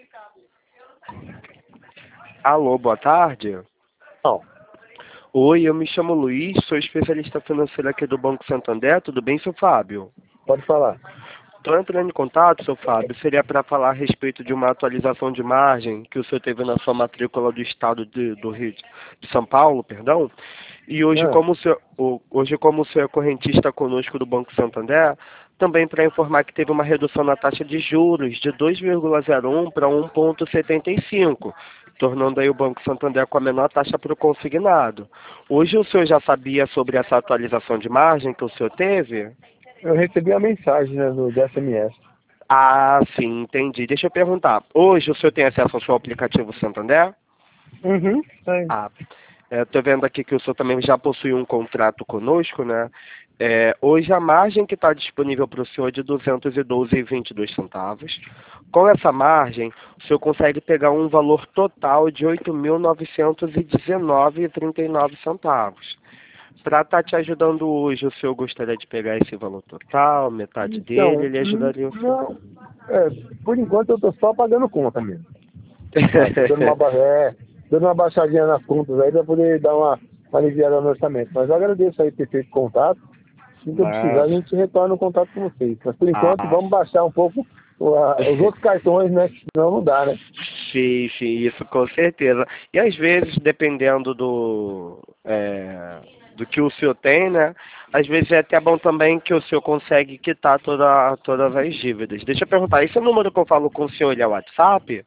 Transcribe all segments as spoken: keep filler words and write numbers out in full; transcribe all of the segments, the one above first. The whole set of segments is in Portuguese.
Alô, boa tarde. Não. Oi, eu me chamo Luiz, sou especialista financeiro aqui do Banco Santander. Tudo bem, seu Fábio? Pode falar. Estou entrando em contato, seu Fábio, seria para falar a respeito de uma atualização de margem que o senhor teve na sua matrícula do estado de, do Rio de São Paulo, perdão. E hoje, Ah. como o senhor, o- hoje, como o senhor é correntista conosco do Banco Santander, também para informar que teve uma redução na taxa de juros de dois vírgula zero um para um vírgula setenta e cinco, tornando aí o Banco Santander com a menor taxa para o consignado. Hoje o senhor já sabia sobre essa atualização de margem que o senhor teve? Eu recebi a mensagem, né, do, do S M S. Ah, sim, entendi. Deixa eu perguntar. Hoje o senhor tem acesso ao seu aplicativo Santander? Uhum. Tem. Ah, estou vendo aqui que o senhor também já possui um contrato conosco, né? É, hoje a margem que está disponível para o senhor é de duzentos e doze vírgula vinte e dois centavos. Com essa margem, o senhor consegue pegar um valor total de oito mil novecentos e dezenove vírgula trinta e nove centavos. Para estar te ajudando hoje, o senhor gostaria de pegar esse valor total, metade Então, dele, ele hum, ajudaria o senhor. não. É, por enquanto eu tô só pagando conta mesmo. Ah, tô dando uma, ba- é, dando uma baixadinha nas contas aí pra poder dar uma, uma aliviada no orçamento. Mas eu agradeço aí ter feito contato. Se eu precisar, a Nada. gente retorna o contato com vocês. Mas por enquanto, Ah, vamos baixar um pouco o- a- os outros cartões, né? Que senão não dá, né? sim, sim, isso com certeza. E às vezes, dependendo do, é, do que o senhor tem, né? Às vezes é até bom também que o senhor consegue quitar toda, todas as dívidas. Deixa eu perguntar, esse número que eu falo com o senhor, ele é o WhatsApp?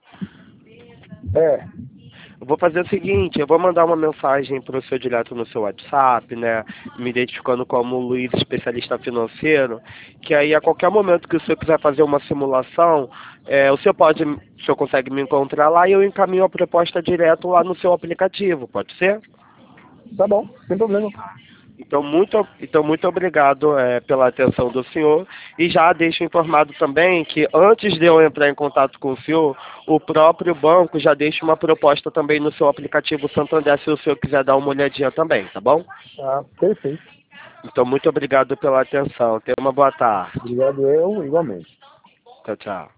É. Eu vou fazer o seguinte, eu vou mandar uma mensagem para o senhor direto no seu WhatsApp, né? Me identificando como Luiz, especialista financeiro, que aí a qualquer momento que o senhor quiser fazer uma simulação, é, o senhor pode, o senhor consegue me encontrar lá e eu encaminho a proposta direto lá no seu aplicativo, pode ser? Tá bom, sem problema. Então, muito, então, muito obrigado é, pela atenção do senhor. E já deixo informado também que antes de eu entrar em contato com o senhor, o próprio banco já deixa uma proposta também no seu aplicativo Santander, se o senhor quiser dar uma olhadinha também, tá bom? Ah, perfeito. Então, muito obrigado pela atenção. Tenha uma boa tarde. Obrigado eu, igualmente. Tchau, tchau.